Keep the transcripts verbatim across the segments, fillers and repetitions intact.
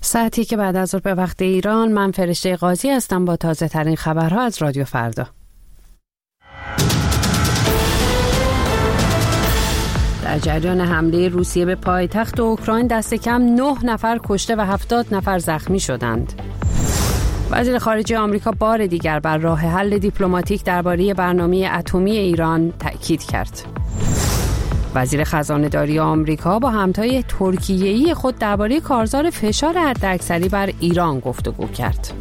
ساعتی که بعد از ظهر به وقت ایران، من فرشته قاضی هستم با تازه ترین خبرها از رادیو فردا. در جریان حمله روسیه به پایتخت اوکراین دست کم نه نفر کشته و هفتاد نفر زخمی شدند. وزیر خارجه آمریکا بار دیگر بر راه حل دیپلماتیک درباره برنامه اتمی ایران تأکید کرد. وزیر خزانه‌داری آمریکا با همتای ترکیه‌ای خود درباره کارزار فشار حداکثری بر ایران گفتگو کرد.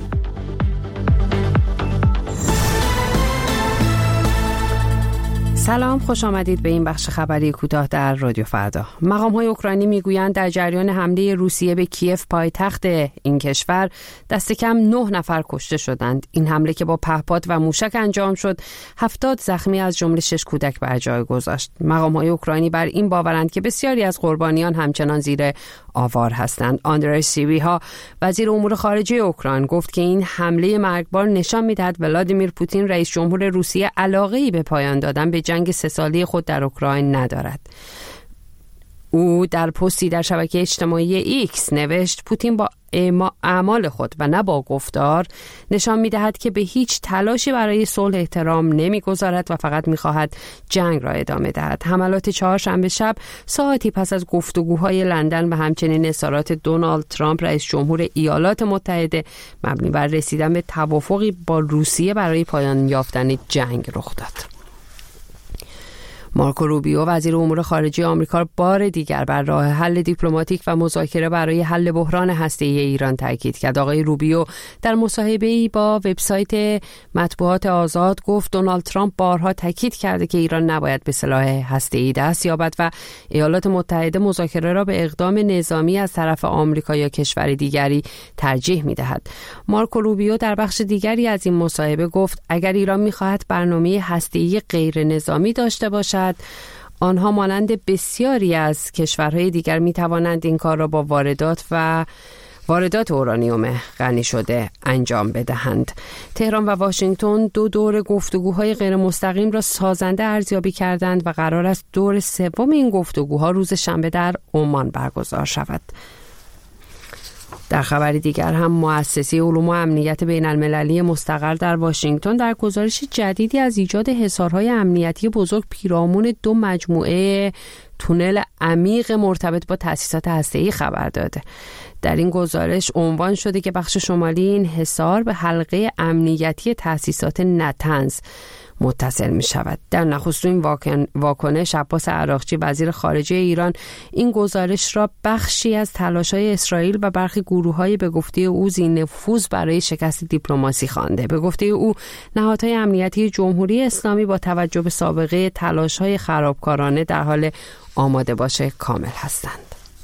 سلام، خوش آمدید به این بخش خبری کوتاه در رادیو فردا. مقام‌های اوکراینی میگویند در جریان حمله روسیه به کیف پایتخت این کشور دست کم نه نفر کشته شدند. این حمله که با پهپاد و موشک انجام شد، هفتاد زخمی از جمله شش کودک بر جای گذاشت. مقام‌های اوکراینی بر این باورند که بسیاری از قربانیان همچنان زیر آوار هستند. آندری سیبیها، وزیر امور خارجه اوکراین، گفت که این حمله مرگبار نشان می‌دهد ولادیمیر پوتین رئیس جمهور روسیه علاقه‌ای به پایان دادن به جنگ سه ساله خود در اوکراین ندارد. او در پستی در شبکه اجتماعی ایکس نوشت پوتین با اعمال خود و نه با گفتار نشان می‌دهد که به هیچ تلاشی برای صلح احترام نمی‌گذارد و فقط می‌خواهد جنگ را ادامه دهد. حملات چهارشنبه شب ساعتی پس از گفتگوهای لندن و همچنین اظهارات دونالد ترامپ رئیس جمهور ایالات متحده مبنی بر رسیدن به توافقی با روسیه برای پایان یافتن جنگ رخ داد. مارکو روبیو، وزیر امور خارجه آمریکا، بار دیگر بر راه حل دیپلماتیک و مذاکره برای حل بحران هسته‌ای ایران تاکید کرد. آقای روبیو در مصاحبه‌ای با وبسایت مطبوعات آزاد گفت دونالد ترامپ بارها تاکید کرده که ایران نباید به سلاح هسته‌ای دست یابد و ایالات متحده مذاکره را به اقدام نظامی از طرف آمریکا یا کشور دیگری ترجیح می‌دهد. مارکو روبیو در بخش دیگری از این مصاحبه گفت اگر ایران می‌خواهد برنامه هسته‌ای غیر نظامی داشته باشد، آنها مانند بسیاری از کشورهای دیگر می توانند این کار را با واردات و واردات اورانیوم غنی شده انجام بدهند. تهران و واشنگتن دو دور گفتگوهای غیر مستقیم را سازنده ارزیابی کردند و قرار است دور سوم این گفتگوها روز شنبه در عمان برگزار شود. در خبری دیگر هم مؤسسه علوم و امنیت بین المللی مستقر در واشنگتن در گزارش جدیدی از ایجاد حصارهای امنیتی بزرگ پیرامون دو مجموعه تونل عمیق مرتبط با تأسیسات هسته‌ای خبر داده. در این گزارش عنوان شده که بخش شمالی این حصار به حلقه امنیتی تأسیسات نتنز متصل می شود. در نخستین واکن... واکنش عباس عراقچی، وزیر خارجه ایران، این گزارش را بخشی از تلاش‌های اسرائیل و برخی گروه‌های به گفته او ذی‌نفوذ برای شکست دیپلماسی خوانده. به گفته او نهادهای امنیتی جمهوری اسلامی با توجه به سابقه تلاش‌های خرابکارانه در حال آماده باشه کامل هستند.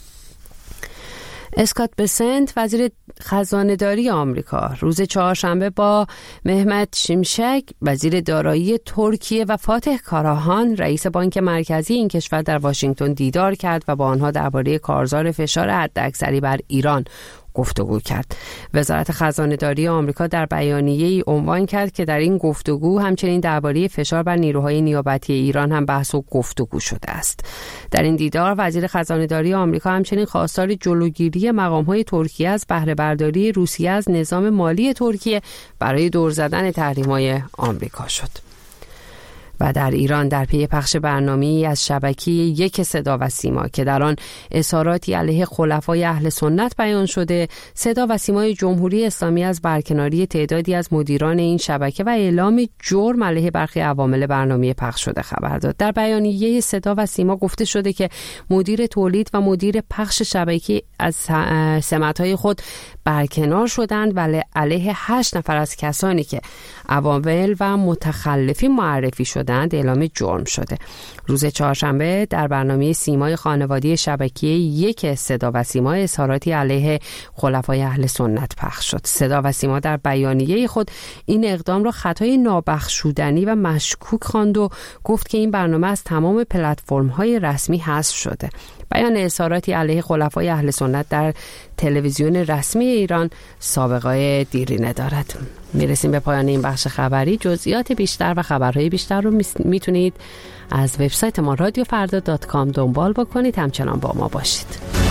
اسکات بسنت، وزیر خزانه‌داری آمریکا، روز چهارشنبه با مهمت شیمشک، وزیر دارایی ترکیه، و فاتح کاراهان، رئیس بانک مرکزی این کشور، در واشنگتن دیدار کرد و با آنها درباره کارزار فشار حداکثری بر ایران گفتگو کرد. وزارت خزانه‌داری آمریکا در بیانیه‌ای عنوان کرد که در این گفتگو همچنین درباره فشار بر نیروهای نیابتی ایران هم بحث و گفتگو شده است. در این دیدار وزیر خزانه‌داری آمریکا همچنین خواستار جلوگیری مقام‌های ترکیه از بهره برداری روسیه از نظام مالی ترکیه برای دور زدن تحریم‌های آمریکا شد. و در ایران در پی پخش برنامه‌ای از شبکه یک صدا و سیما که در آن اظهاراتی علیه خلفای اهل سنت بیان شده، صدا و سیمای جمهوری اسلامی از برکناری تعدادی از مدیران این شبکه و اعلام جرم علیه برخی عوامل برنامه پخش شده خبر داد. در بیانیه صدا و سیما گفته شده که مدیر تولید و مدیر پخش شبکه از سمت‌های خود برکنار شدند و علیه هشت نفر از کسانی که عوامل و متخلفین معرفی شدند اعلام جرم شده. روز چهارشنبه در برنامه سیمای خانوادی شبکه یک صدا و سیما اظهاراتی علیه خلفای اهل سنت پخش شد. صدا و سیما در بیانیه خود این اقدام را خطای نابخشودنی و مشکوک خواند و گفت که این برنامه از تمام پلتفرم‌های رسمی حذف شده. بیان اظهاراتی علیه خلفای اهل سنت در تلویزیون رسمی ایران سابقه دیرینه دارد. میرسیم به پایان این بخش خبری. جزئیات بیشتر و خبرهای بیشتر رو میتونید از وبسایت ما رادیو فردا دات کام دنبال بکنید. همچنان با ما باشید.